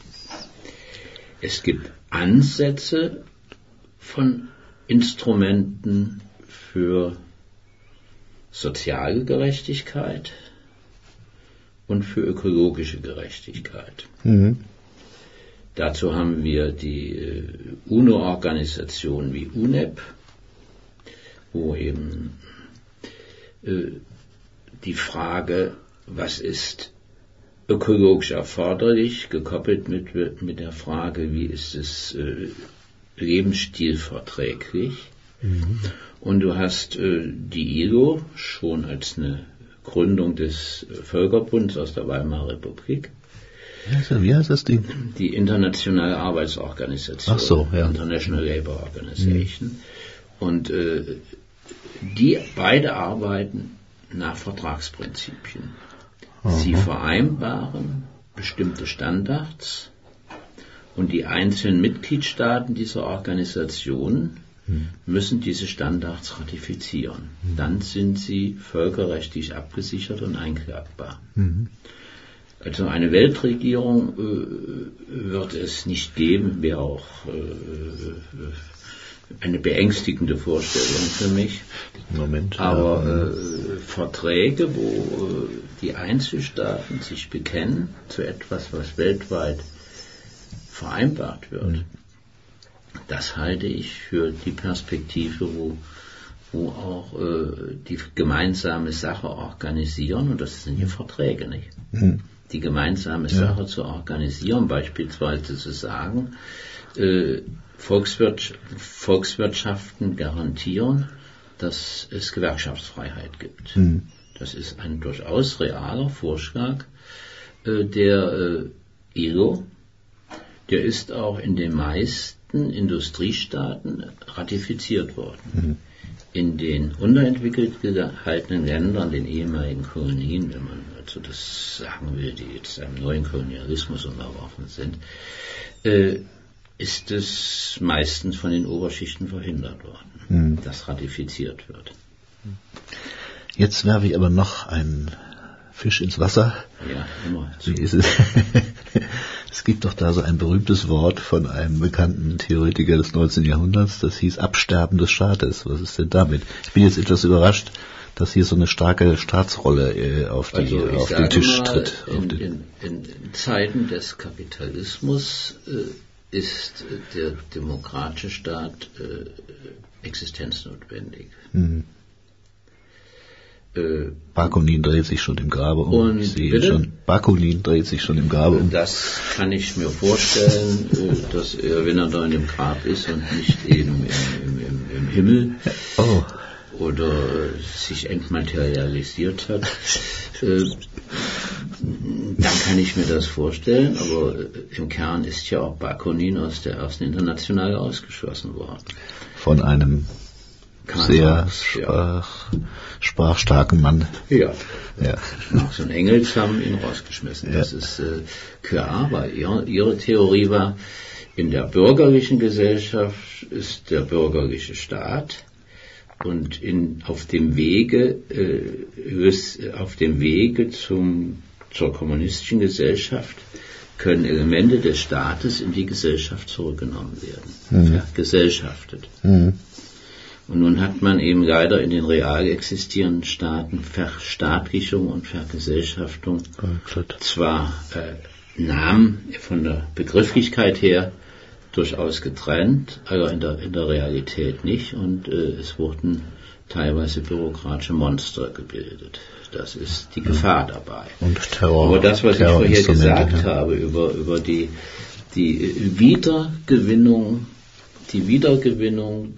Es gibt Ansätze von Instrumenten für soziale Gerechtigkeit, und für ökologische Gerechtigkeit. Mhm. Dazu haben wir die äh, UNO-Organisationen wie U N E P, wo eben äh, die Frage, was ist ökologisch erforderlich, gekoppelt mit, mit der Frage, wie ist es äh, lebensstilverträglich. Mhm. Und du hast äh, die I L O schon als eine Gründung des Völkerbunds aus der Weimarer Republik. Wie heißt das Ding? Die Internationale Arbeitsorganisation. Ach so, ja. International Labour Organization. Mhm. Und äh, die beide arbeiten nach Vertragsprinzipien. Aha. Sie vereinbaren bestimmte Standards und die einzelnen Mitgliedstaaten dieser Organisation hm. müssen diese Standards ratifizieren. Hm. Dann sind sie völkerrechtlich abgesichert und einklagbar. Hm. Also eine Weltregierung äh, wird es nicht geben, wäre auch äh, eine beängstigende Vorstellung für mich. Moment. Aber äh, Verträge, wo äh, die Einzelstaaten sich bekennen zu etwas, was weltweit vereinbart wird, mhm. das halte ich für die Perspektive, wo, wo auch äh, die gemeinsame Sache organisieren, und das sind hier Verträge, nicht? Mhm. Die gemeinsame Sache ja. zu organisieren, beispielsweise zu sagen, äh, Volkswirtschaft, Volkswirtschaften garantieren, dass es Gewerkschaftsfreiheit gibt. Mhm. Das ist ein durchaus realer Vorschlag äh, der äh, I L O. Der ist auch in den meisten Industriestaaten ratifiziert worden. Mhm. In den unterentwickelt gehaltenen Ländern, den ehemaligen Kolonien, wenn man also das sagen will, die jetzt einem neuen Kolonialismus unterworfen sind, äh, ist es meistens von den Oberschichten verhindert worden, mhm. dass ratifiziert wird. Jetzt werfe ich aber noch einen Fisch ins Wasser. Ja, immer. Wie ist es? Es gibt doch da so ein berühmtes Wort von einem bekannten Theoretiker des neunzehnten Jahrhunderts, das hieß Absterben des Staates. Was ist denn damit? Ich bin jetzt etwas überrascht, dass hier so eine starke Staatsrolle äh, auf, die, also auf den Tisch mal, tritt. In, in, in, in Zeiten des Kapitalismus äh, ist äh, der demokratische Staat äh, existenznotwendig. Mhm. Äh, Bakunin dreht sich schon im Grabe um. Und ich sehe schon, Bakunin dreht sich schon im Grabe um. Das kann ich mir vorstellen, äh, dass er, wenn er da in dem Grab ist und nicht eben im, im, im, im Himmel oh. oder sich entmaterialisiert hat, äh, dann kann ich mir das vorstellen, aber im Kern ist ja auch Bakunin aus der ersten Internationale ausgeschlossen worden. Von einem Kann sehr sprach, ja. sprachstarken Mann. Ja. ja. Marx und Engels haben ihn rausgeschmissen. Ja. Das ist äh, klar, weil ihre, ihre Theorie war, in der bürgerlichen Gesellschaft ist der bürgerliche Staat und in, auf dem Wege, äh, auf dem Wege zum, zur kommunistischen Gesellschaft können Elemente des Staates in die Gesellschaft zurückgenommen werden. Mhm. Ja, gesellschaftet. Mhm. Und nun hat man eben leider in den real existierenden Staaten Verstaatlichung und Vergesellschaftung ja, zwar äh, Namen von der Begrifflichkeit her durchaus getrennt, aber in der, in der Realität nicht, und äh, es wurden teilweise bürokratische Monster gebildet. Das ist die Gefahr dabei. Und Terror. Aber das, was ich vorher gesagt ja. habe über, über die, die Wiedergewinnung, die Wiedergewinnung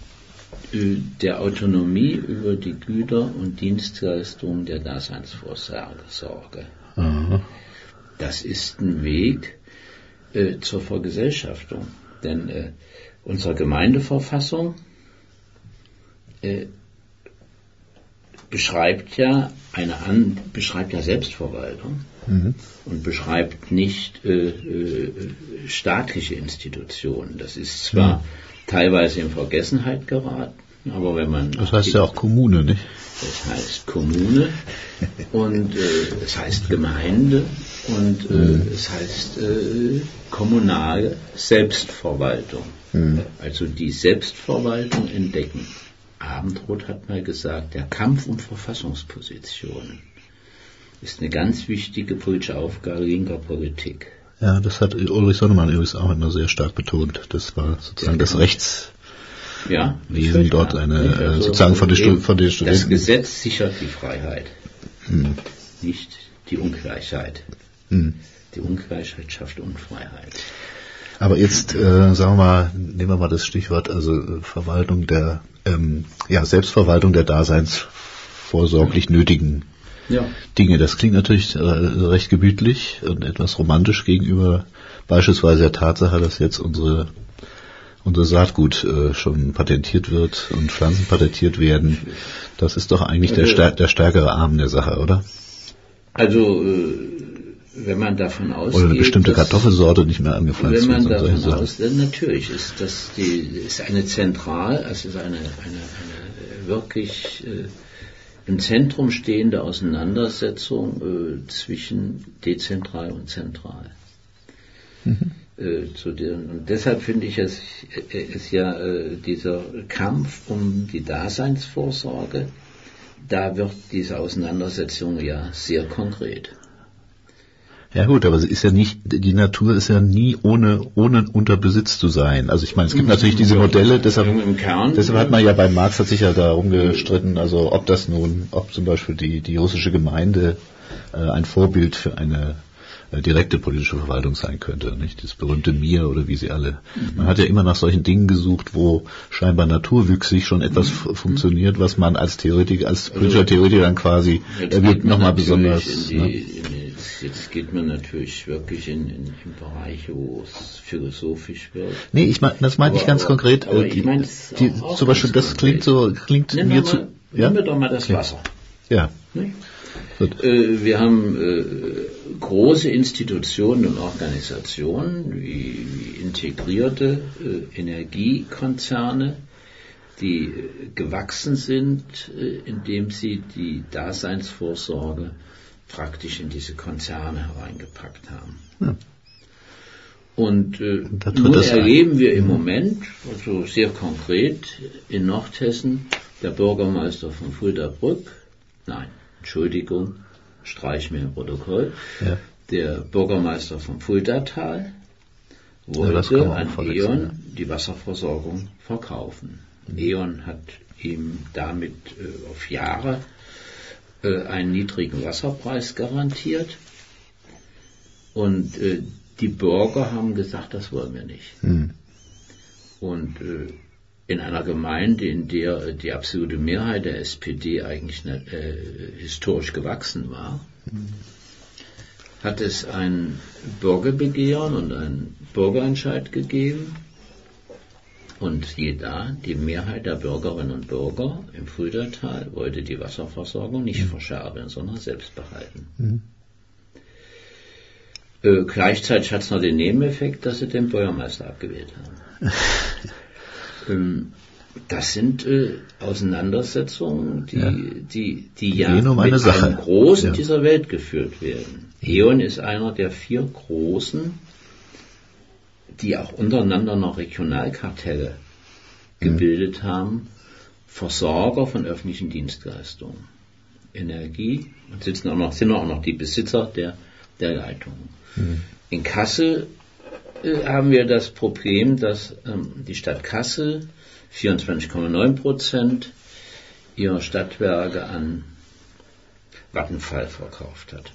der Autonomie über die Güter und Dienstleistungen der Daseinsvorsorge. Aha. Das ist ein Weg äh, zur Vergesellschaftung. Denn äh, unsere Gemeindeverfassung äh, beschreibt ja eine an, beschreibt ja Selbstverwaltung mhm. und beschreibt nicht äh, äh, staatliche Institutionen. Das ist zwar mhm. teilweise in Vergessenheit geraten, aber wenn man... Das heißt ja auch Kommune, nicht? Das heißt Kommune und äh, es heißt Gemeinde und äh, mhm. es heißt äh, kommunale Selbstverwaltung. Mhm. Also die Selbstverwaltung entdecken. Abendroth hat mal gesagt, der Kampf um Verfassungspositionen ist eine ganz wichtige politische Aufgabe linker Politik. Ja, das hat Ulrich Sonnemann übrigens auch immer sehr stark betont. Das war sozusagen ja, das Rechtswesen ja, dort eine, also sozusagen von, der von den Studenten. Das Gesetz sichert die Freiheit, hm. nicht die Ungleichheit. Hm. Die Ungleichheit schafft Unfreiheit. Aber jetzt, äh, sagen wir mal, nehmen wir mal das Stichwort, also äh, Verwaltung der, ähm, ja, Selbstverwaltung der daseinsvorsorglich ja. nötigen ja. Dinge. Das klingt natürlich äh, recht gemütlich und etwas romantisch gegenüber beispielsweise der Tatsache, dass jetzt unsere unser Saatgut äh, schon patentiert wird und Pflanzen patentiert werden. Das ist doch eigentlich also, der, stär- der stärkere Arm der Sache, oder? Also äh, wenn man davon ausgeht, oder eine bestimmte Kartoffelsorte nicht mehr angepflanzt wird. Wenn man wird, davon ausgeht, natürlich ist das die ist eine zentral, also ist eine, eine, eine wirklich äh, im Zentrum stehende Auseinandersetzung äh, zwischen dezentral und zentral. Mhm. Äh, zu den, und deshalb finde ich es ist ja äh, dieser Kampf um die Daseinsvorsorge, da wird diese Auseinandersetzung ja sehr konkret. Ja gut, aber sie ist ja nicht, die Natur ist ja nie ohne, ohne unter Besitz zu sein. Also ich meine, es gibt natürlich diese Modelle, deshalb, im Kern, deshalb hat man ja bei Marx hat sich ja darum gestritten, also ob das nun, ob zum Beispiel die, die russische Gemeinde äh, ein Vorbild für eine äh, direkte politische Verwaltung sein könnte, nicht? Das berühmte Mir oder wie sie alle. Mhm. Man hat ja immer nach solchen Dingen gesucht, wo scheinbar naturwüchsig schon etwas mhm. f- funktioniert, was man als Theoretiker, als politischer Theoretiker dann quasi, er wird nochmal besonders. Die, ne? Jetzt geht man natürlich wirklich in, in, in Bereiche, wo es philosophisch wird. Nee, ich mein, das meinte ich ganz aber, konkret. Aber die, ich meine die, zum Beispiel, das klingt so, klingt nehmen mir wir zu. Mal, ja? Nehmen wir doch mal das Wasser. Ja. Äh, wir haben äh, große Institutionen und Organisationen wie, wie integrierte äh, Energiekonzerne, die äh, gewachsen sind, äh, indem sie die Daseinsvorsorge praktisch in diese Konzerne hereingepackt haben. Ja. Und äh, nun erleben ein. wir im Moment, also sehr konkret, in Nordhessen, der Bürgermeister von Fulda-Brück, nein, Entschuldigung, streich mir im Protokoll, ja. der Bürgermeister vom Fuldatal wollte ja, an E.ON ja. die Wasserversorgung verkaufen. Mhm. E.ON hat ihm damit äh, auf Jahre einen niedrigen Wasserpreis garantiert und äh, die Bürger haben gesagt, das wollen wir nicht. Hm. Und äh, in einer Gemeinde, in der äh, die absolute Mehrheit der S P D eigentlich nicht, äh, historisch gewachsen war, hm. hat es ein Bürgerbegehren und einen Bürgerentscheid gegeben. Und siehe da, die Mehrheit der Bürgerinnen und Bürger im Fuldatal wollte die Wasserversorgung nicht mhm. verscherbeln, sondern selbst behalten. Mhm. Äh, gleichzeitig hat es noch den Nebeneffekt, dass sie den Bürgermeister abgewählt haben. ähm, das sind äh, Auseinandersetzungen, die ja, die, die ja um mit Sache. einem Großen ja. dieser Welt geführt werden. E.ON ist einer der vier Großen, die auch untereinander noch Regionalkartelle gebildet mhm. haben, Versorger von öffentlichen Dienstleistungen, Energie, und sitzen auch noch, sind auch noch die Besitzer der, der Leitungen. Mhm. In Kassel äh, haben wir das Problem, dass ähm, die Stadt Kassel vierundzwanzig Komma neun Prozent ihrer Stadtwerke an Vattenfall verkauft hat.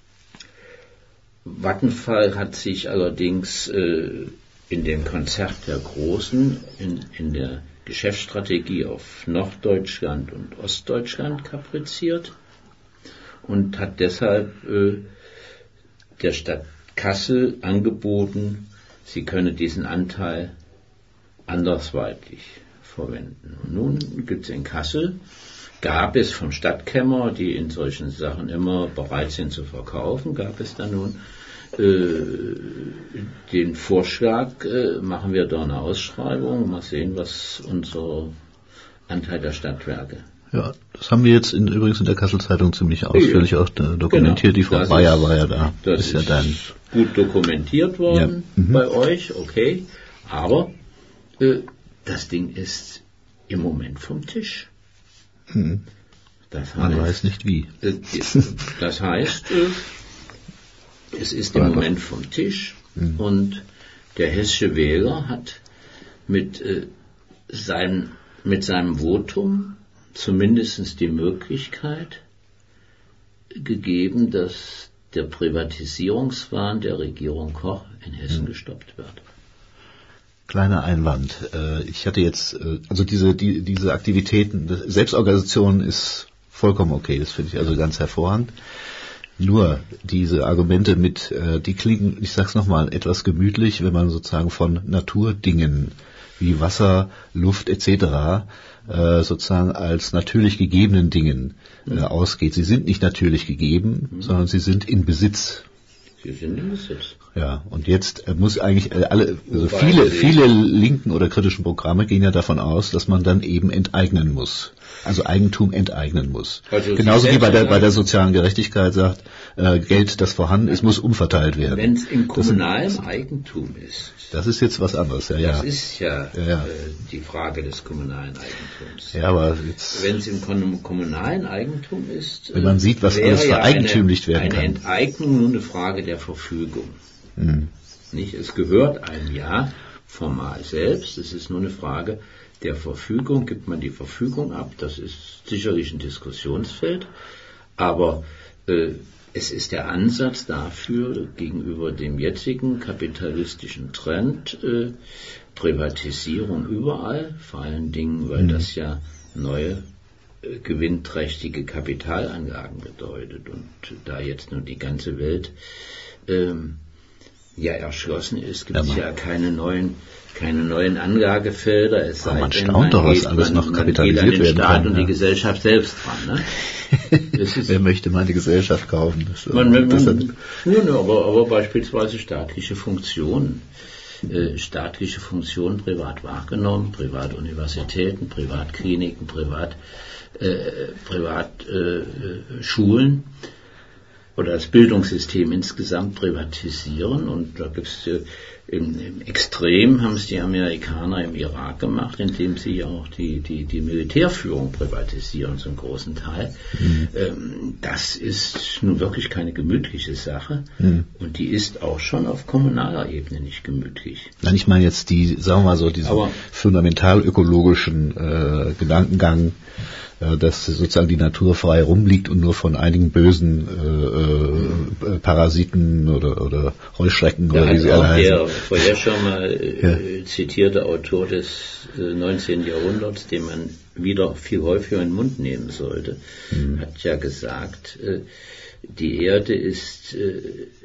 Vattenfall hat sich allerdings äh, in dem Konzert der Großen, in, in der Geschäftsstrategie auf Norddeutschland und Ostdeutschland kapriziert und hat deshalb äh, der Stadt Kassel angeboten, sie könne diesen Anteil andersweitig verwenden. Und nun gibt es in Kassel, gab es vom Stadtkämmer, die in solchen Sachen immer bereit sind zu verkaufen, gab es dann nun den Vorschlag, äh, machen wir da eine Ausschreibung, mal sehen, was unser Anteil der Stadtwerke. Ja, das haben wir jetzt in, übrigens in der Kassel-Zeitung ziemlich ausführlich ja. auch äh, dokumentiert. Genau. Die Frau Bayer war ja da. Das ist ja dann gut dokumentiert worden ja. mhm. bei euch, okay. Aber äh, das Ding ist im Moment vom Tisch. Mhm. Das heißt, man weiß nicht wie. Das heißt, es ist im Moment vom Tisch mhm. und der hessische Wähler hat mit, äh, sein, mit seinem Votum zumindest die Möglichkeit gegeben, dass der Privatisierungswahn der Regierung Koch in Hessen mhm. gestoppt wird. Kleiner Einwand. Ich hatte jetzt, also diese, die, diese Aktivitäten, Selbstorganisation ist vollkommen okay, das finde ich also ganz hervorragend. Nur diese Argumente mit, die klingen, ich sag's nochmal, etwas gemütlich, wenn man sozusagen von Naturdingen wie Wasser, Luft et cetera sozusagen als natürlich gegebenen Dingen mhm. ausgeht. Sie sind nicht natürlich gegeben, mhm. sondern sie sind in Besitz. Sie sind in Besitz. Ja, und jetzt muss eigentlich alle, also viele, viele linken oder kritischen Programme gehen ja davon aus, dass man dann eben enteignen muss. Also Eigentum enteignen muss. Also genauso wie bei der, bei der sozialen Gerechtigkeit sagt, äh, Geld, das vorhanden ist, muss umverteilt werden. Wenn es in kommunalem das, Eigentum ist. Das ist jetzt was anderes, ja, ja. Das ist ja, ja, ja. Äh, die Frage des kommunalen Eigentums. Ja, aber jetzt. Wenn es im kommunalen Eigentum ist. Wenn man sieht, was alles vereigentümlicht werden kann. Eine Enteignung nur eine Frage der Verfügung. Hm. Nicht? Es gehört einem ja formal selbst. Es ist nur eine Frage der Verfügung. Gibt man die Verfügung ab? Das ist sicherlich ein Diskussionsfeld. Aber äh, es ist der Ansatz dafür, gegenüber dem jetzigen kapitalistischen Trend, äh, Privatisierung überall, vor allen Dingen, weil mhm. das ja neue äh, gewinnträchtige Kapitalanlagen bedeutet. Und da jetzt nun die ganze Welt ähm, ja erschlossen ist, gibt es ja, ja keine neuen keine neuen Anlagefelder. Es sei man staunt doch, was alles noch kapitalisiert werden kann. Man geht an den Staat und ja. die Gesellschaft selbst dran. Ne? Wer möchte meine Gesellschaft kaufen? Das, man, man, das man, ja, ne, aber, aber beispielsweise staatliche Funktionen, äh, staatliche Funktionen privat wahrgenommen, Privatuniversitäten, Privatkliniken, Privat, äh, Privatschulen. Äh, oder das Bildungssystem insgesamt privatisieren. Und da gibt es äh, im, im Extrem haben es die Amerikaner im Irak gemacht, indem sie auch die, die, die Militärführung privatisieren, zum großen Teil. Mhm. Ähm, das ist nun wirklich keine gemütliche Sache. Mhm. Und die ist auch schon auf kommunaler Ebene nicht gemütlich. Nein, ich meine jetzt die, sagen wir mal so, diesen Aber, fundamental ökologischen äh, Gedankengang, dass sozusagen die Natur frei rumliegt und nur von einigen bösen äh, äh, Parasiten oder, oder Heuschrecken da oder wie sie alle heißen. Der vorher schon mal äh, ja. zitierte Autor des äh, neunzehnten Jahrhunderts, den man wieder viel häufiger in den Mund nehmen sollte, mhm. hat ja gesagt, äh, die Erde ist äh,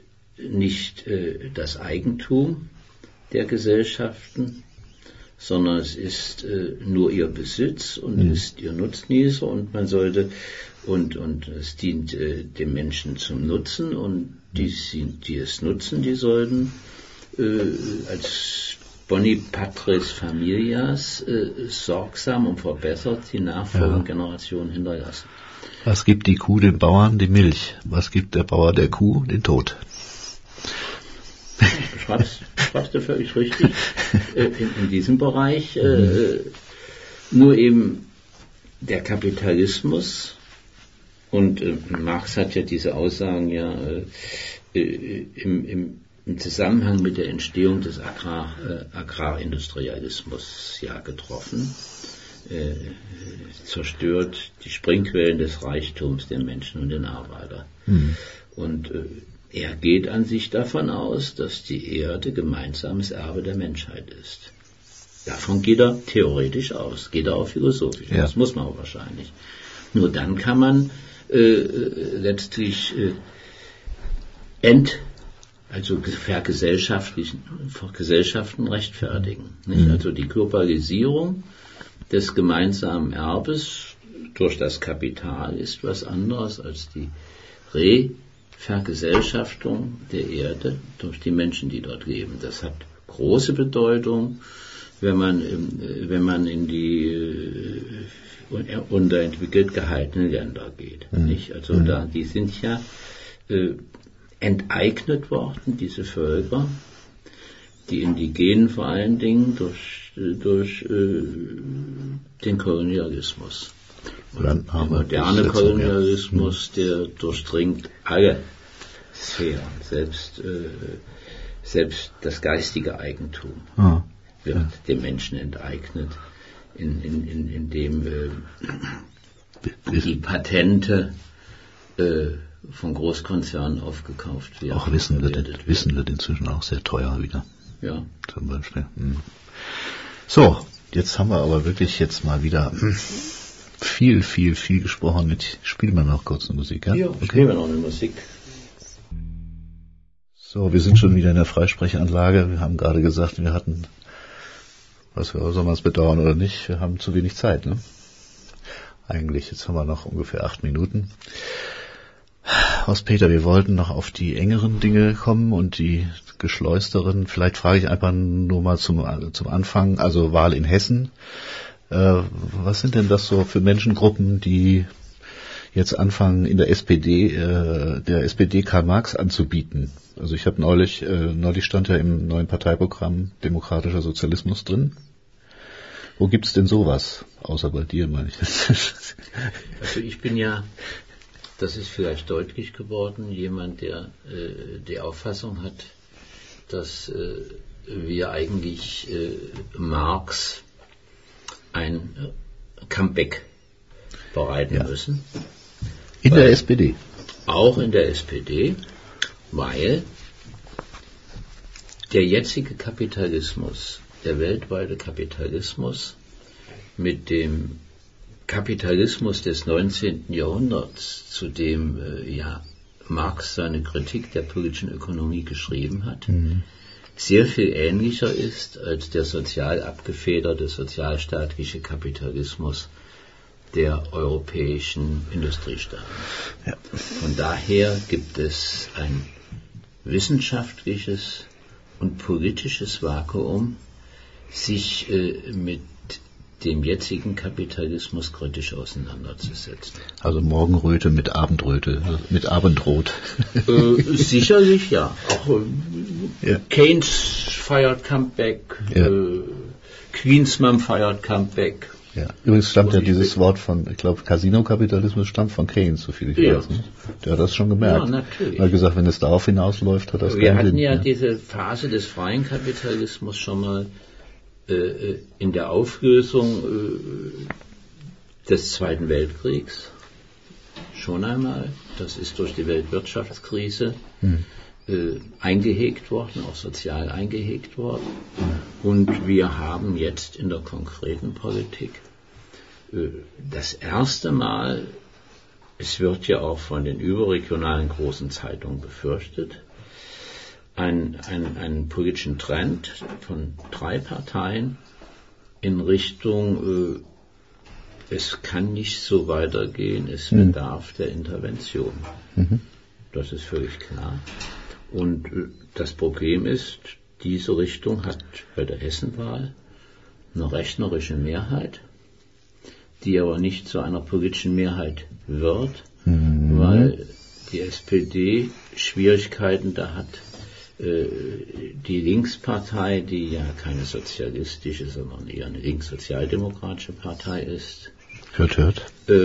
nicht äh, das Eigentum der Gesellschaften, sondern es ist äh, nur ihr Besitz und mhm. ist ihr Nutznießer und man sollte und und es dient äh, dem Menschen zum Nutzen und die, die es nutzen, die sollten äh, als Boni Patris Familias äh, sorgsam und verbessert die nachfolgenden ja. Generationen hinterlassen. Was gibt die Kuh dem Bauern? Die Milch. Was gibt der Bauer der Kuh? Den Tod. Schreibst, schreibst du völlig richtig äh, in, in diesem Bereich. Äh, mhm. Nur eben der Kapitalismus und äh, Marx hat ja diese Aussagen ja äh, im, im, im Zusammenhang mit der Entstehung des Agrar, äh, Agrarindustrialismus ja getroffen. Äh, zerstört die Springquellen des Reichtums der Menschen und den Arbeiter. Mhm. Und äh, er geht an sich davon aus, dass die Erde gemeinsames Erbe der Menschheit ist. Davon geht er theoretisch aus, geht er auch philosophisch aus, ja. Das muss man auch wahrscheinlich. Nur dann kann man äh, letztlich äh, ent, also vergesellschaftlichen Gesellschaften rechtfertigen. Nicht? Mhm. Also die Globalisierung des gemeinsamen Erbes durch das Kapital ist was anderes als die Re Vergesellschaftung der Erde durch die Menschen, die dort leben. Das hat große Bedeutung, wenn man, wenn man in die unterentwickelt gehaltenen Länder geht. Mhm. Nicht? Also mhm. da, die sind ja äh, enteignet worden, diese Völker, die Indigenen vor allen Dingen durch, durch äh, den Kolonialismus. Der moderne Kolonialismus, der durchdringt alle Sphären, selbst, äh, selbst das geistige Eigentum ah, wird ja. dem Menschen enteignet, in, in, in, in dem äh, die Patente äh, von Großkonzernen aufgekauft werden. Auch Wissen wird, Wissen wird inzwischen auch sehr teuer wieder. Ja. Zum Beispiel. Hm. So, jetzt haben wir aber wirklich jetzt mal wieder viel, viel, viel gesprochen. Jetzt spielen wir noch kurz eine Musik, ja? Ja, okay. Spielen wir noch eine Musik. So, wir sind schon wieder in der Freisprechanlage. Wir haben gerade gesagt, wir hatten, was wir, soll man es bedauern oder nicht, wir haben zu wenig Zeit, ne? Eigentlich, jetzt haben wir noch ungefähr acht Minuten. Horst-Peter, wir wollten noch auf die engeren Dinge kommen und die geschleusteren. Vielleicht frage ich einfach nur mal zum, zum Anfang, also Wahl in Hessen. Äh, was sind denn das so für Menschengruppen, die jetzt anfangen, in der S P D, äh, der S P D Karl Marx anzubieten? Also ich habe neulich, äh, neulich stand ja im neuen Parteiprogramm Demokratischer Sozialismus drin. Wo gibt's denn sowas? Außer bei dir, meine ich. Also ich bin ja, das ist vielleicht deutlich geworden, jemand, der äh, die Auffassung hat, dass äh, wir eigentlich äh, Marx ein Comeback bereiten ja. müssen. In der S P D? Auch in der S P D, weil der jetzige Kapitalismus, der weltweite Kapitalismus mit dem Kapitalismus des neunzehnten Jahrhunderts, zu dem äh, ja Marx seine Kritik der politischen Ökonomie geschrieben hat, mhm. sehr viel ähnlicher ist als der sozial abgefederte sozialstaatliche Kapitalismus der europäischen Industriestaaten. Ja. Von daher gibt es ein wissenschaftliches und politisches Vakuum, sich äh, mit dem jetzigen Kapitalismus kritisch auseinanderzusetzen. Also Morgenröte mit Abendröte, mit Abendrot. Äh, sicherlich, ja. Auch äh, ja. Keynes feiert Comeback, ja. äh, Queensman feiert Comeback. Ja. Übrigens stammt ja dieses Wort von, ich glaube, Casino-Kapitalismus stammt von Keynes, so viel ich ja. weiß. Ne? Der hat das schon gemerkt. Ja, natürlich. Er hat gesagt, wenn es darauf hinausläuft, hat das Wir keinen hatten Sinn, ja, ja diese Phase des freien Kapitalismus schon mal äh, in der Auflösung äh, des Zweiten Weltkriegs. Schon einmal. Das ist durch die Weltwirtschaftskrise hm. äh, eingehegt worden, auch sozial eingehegt worden. Und wir haben jetzt in der konkreten Politik äh, das erste Mal, es wird ja auch von den überregionalen großen Zeitungen befürchtet, einen, einen, einen politischen Trend von drei Parteien in Richtung, äh, es kann nicht so weitergehen, es mhm. bedarf der Intervention. Mhm. Das ist völlig klar. Und äh, das Problem ist, diese Richtung hat bei der Hessenwahl eine rechnerische Mehrheit, die aber nicht zu einer politischen Mehrheit wird, mhm. weil die S P D Schwierigkeiten da hat, die Linkspartei, die ja keine sozialistische, sondern eher eine linkssozialdemokratische Partei ist, hört, hört. Äh,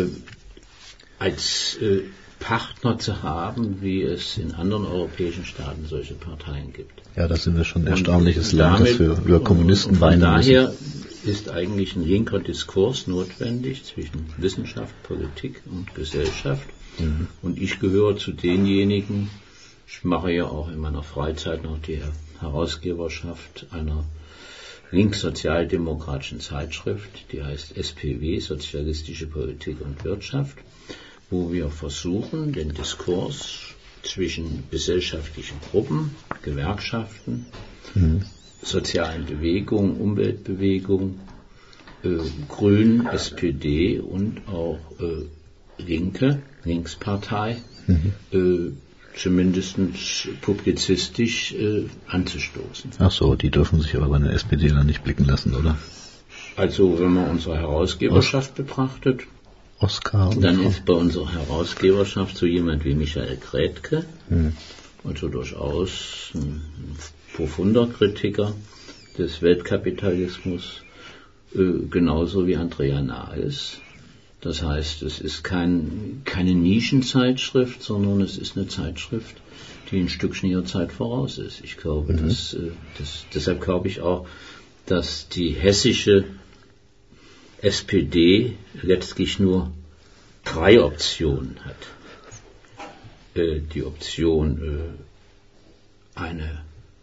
als äh, Partner zu haben, wie es in anderen europäischen Staaten solche Parteien gibt. Ja, das sind wir schon ein erstaunliches Land, das wir über Kommunisten weinen müssen. Von daher ist eigentlich ein linker Diskurs notwendig zwischen Wissenschaft, Politik und Gesellschaft. Mhm. Und ich gehöre zu denjenigen, ich mache ja auch in meiner Freizeit noch die Herausgeberschaft einer linkssozialdemokratischen Zeitschrift, die heißt S P W, Sozialistische Politik und Wirtschaft, wo wir versuchen, den Diskurs zwischen gesellschaftlichen Gruppen, Gewerkschaften, mhm. sozialen Bewegungen, Umweltbewegungen, äh, Grün, S P D und auch äh, Linke, Linkspartei, mhm. äh, zumindest publizistisch äh, anzustoßen. Ach so, die dürfen sich aber bei der S P D dann nicht blicken lassen, oder? Also wenn man unsere Herausgeberschaft Os- betrachtet, Oskar dann ist bei unserer Herausgeberschaft so jemand wie Michael Grätke, hm. also durchaus ein profunder Kritiker des Weltkapitalismus, äh, genauso wie Andrea Nahles, Das heißt, es ist kein, keine Nischenzeitschrift, sondern es ist eine Zeitschrift, die ein Stückchen ihrer Zeit voraus ist. Ich glaube, mhm. dass, dass, deshalb glaube ich auch, dass die hessische S P D letztlich nur drei Optionen hat. Äh, die Option, äh, eine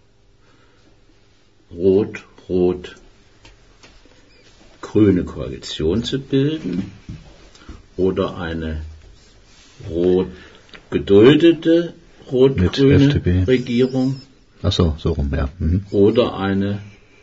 rot-rot-grüne Koalition zu bilden oder eine rot geduldete rot-grüne Regierung. Ach so, so rum, ja. Mhm. Oder eine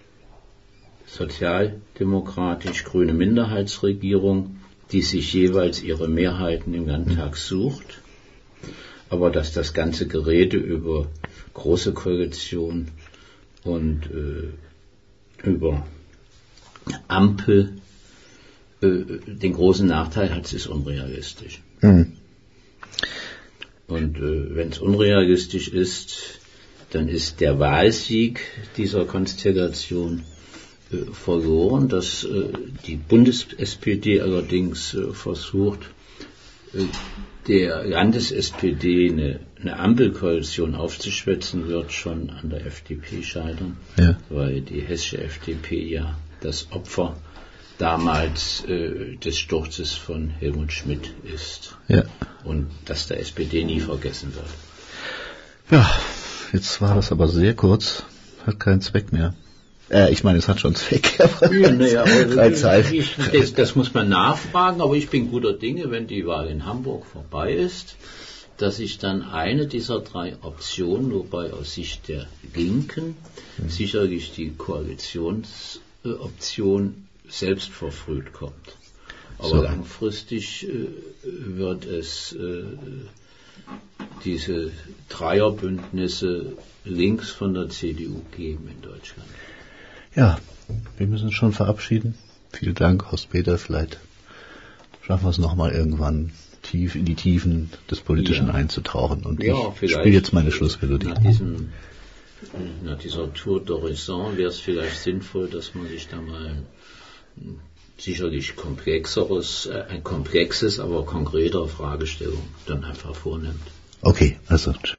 sozialdemokratisch-grüne Minderheitsregierung, die sich jeweils ihre Mehrheiten im Landtag sucht. Aber dass das ganze Gerede über große Koalition und äh, über Ampel äh, den großen Nachteil hat, es ist unrealistisch. Mhm. Und äh, wenn es unrealistisch ist, dann ist der Wahlsieg dieser Konstellation äh, verloren, dass äh, die Bundes-S P D allerdings äh, versucht, äh, der Landes-S P D eine, eine Ampelkoalition aufzuschwätzen, wird schon an der F D P scheitern, ja. Weil die hessische F D P ja das Opfer damals äh, des Sturzes von Helmut Schmidt ist. Ja. Und das der S P D nie vergessen wird. Ja, jetzt war das aber sehr kurz, hat keinen Zweck mehr. Äh, ich meine, es hat schon Zweck, aber ja, naja, aber Zeit. Ich, das, das muss man nachfragen, aber ich bin guter Dinge, wenn die Wahl in Hamburg vorbei ist, dass ich dann eine dieser drei Optionen, wobei aus Sicht der Linken mhm. sicherlich die Koalitionsoption selbst verfrüht kommt. Aber so. Langfristig äh, wird es äh, diese Dreierbündnisse links von der C D U geben in Deutschland. Ja, wir müssen uns schon verabschieden. Vielen Dank, Horst Peter. Vielleicht schaffen wir es nochmal irgendwann tief in die Tiefen des Politischen ja. einzutauchen. Und ja, ich spiele jetzt meine Schlussmelodie. Nach, diesem, nach dieser Tour d'Horizon wäre es vielleicht sinnvoll, dass man sich da mal sicherlich komplexeres, äh, ein komplexes, aber konkreter Fragestellung dann einfach vornimmt. Okay, also